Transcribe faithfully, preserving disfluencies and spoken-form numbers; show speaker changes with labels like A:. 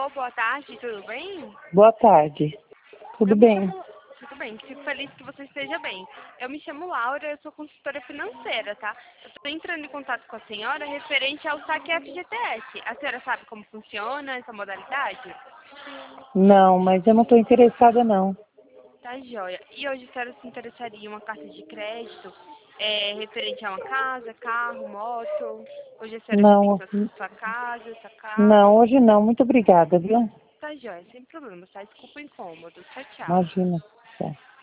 A: Alô, boa tarde, tudo bem?
B: Boa tarde. Tudo
A: Eu me
B: bem?
A: chamo... Tudo bem, fico feliz que você esteja bem. Eu me chamo Laura, eu sou consultora financeira, tá? Eu estou entrando em contato com a senhora referente ao saque F G T S. A senhora sabe como funciona essa modalidade?
B: Não, mas eu não estou interessada não.
A: Tá joia. E hoje a senhora se interessaria em uma carta de crédito é, referente a uma casa, carro, moto? Hoje a senhora já tem
B: Não,
A: sua, sua casa, seu
B: não,
A: carro?
B: hoje não. Muito obrigada, viu?
A: Tá joia, sem problema, tá? Desculpa o incômodo. Tchau, tchau.
B: Imagina. Tchau.